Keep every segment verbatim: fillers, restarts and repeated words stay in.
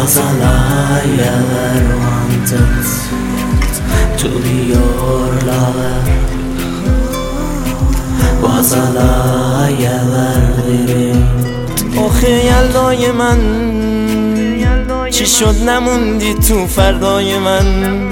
Was all I ever wanted to be your lover. Was all I ever needed. آخه یلدای من چی شد نموندی تو فردای من،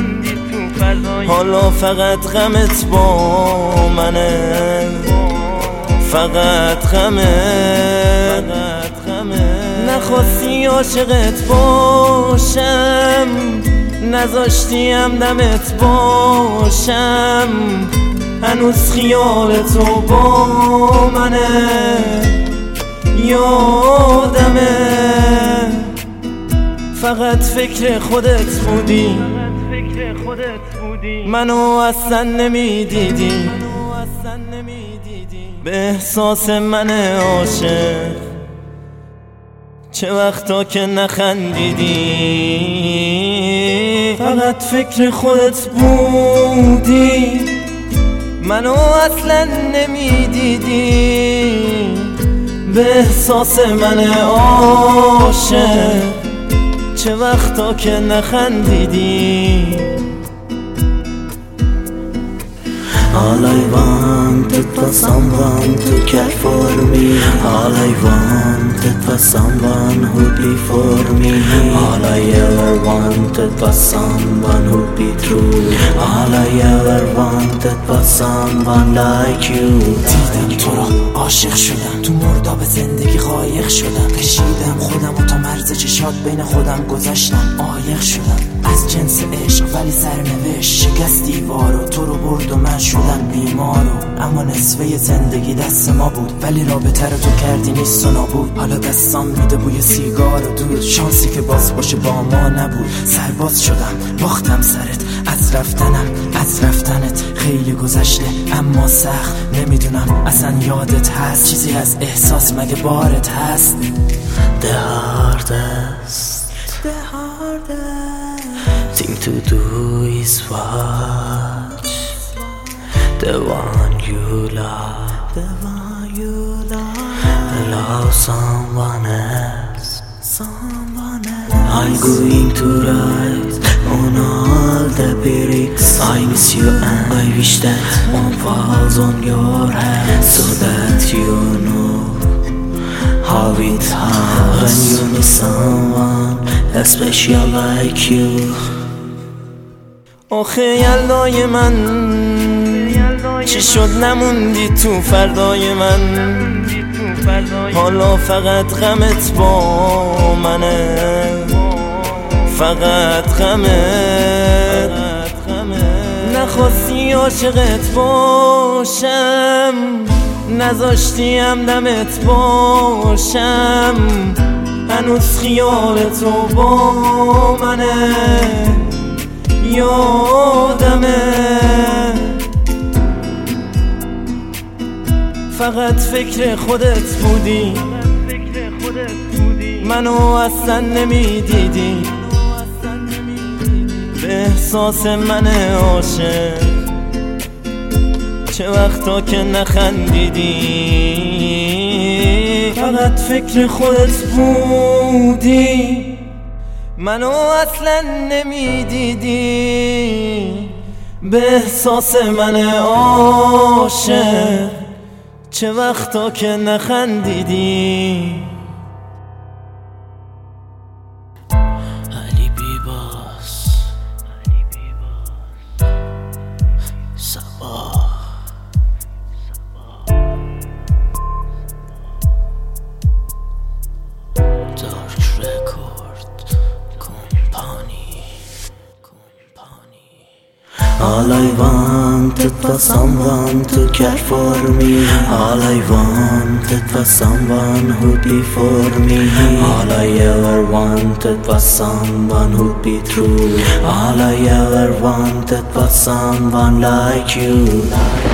حالا فقط غمت با منه، فقط غمت. نخواستی عاشقت باشم، نذاشتی همدمت باشم، هنوز خیال تو با منه، یادمه فقط فکر خودت بودی، منو اصلا نمیدیدی، به احساس من عاشق چه وقتا که نخندیدی، فقط فکر خودت بودی، منو اصلا نمیدیدی، به احساس من عاشق چه وقتا که نخندیدی. All I wanted was someone to care for me. All I wanted was someone who'd be for me. All I ever wanted was someone who'd be true. All I ever wanted was someone like you. دیدم تو را عاشق شدم، تو مرداب زندگی قایق شدم، کشیدم خودم و تا مرز چشات بین خودم گذاشتم، عایق شدم از جنس عشق ولی سرنوشت شکست دیوار و تو رو برد و من شدم بیمارو. اما نصفه زندگی دست ما بود ولی رابطه رو تو کردی نیست و نابود. حالا دستام میده بوی سیگار و دود، شانسی که باز باشه با ما نبود. سرباز شدم باختم سرت، از رفتنم از رفتنت خیلی گذشته اما سخت، نمیدونم اصلا یادت هست چیزی از احساس مگه بارت هست. The hardest, The hardest thing to do is watch the one you love, The one you love, love someone else. someone else. I'm going to write on all the lyrics. I miss you and I wish that one falls on your head, so that you know how it hurts when you miss someone special like you. آخه یلدای من چی شد نموندی تو فردای من، حالا فقط غمت با منه، فقط غمت. نخواستی عاشقت باشم، نذاشتی همدمت باشم، هنوز خیال تو با منه، یادمه فقط فکر خودت بودی، منو اصلا نمیدیدی، به احساس من عاشق چه وقتا که نخندیدی، فقط فکر خودت بودی، منو اصلا نمیدیدی، به احساس من عاشق چه وقتا که نخندیدی. علی بیباس صباح دارک رکورد کمپانی. All I wanted was someone to care for me. All I wanted was someone who'd be for me. All I ever wanted was someone who'd be true. All I ever wanted was someone like you.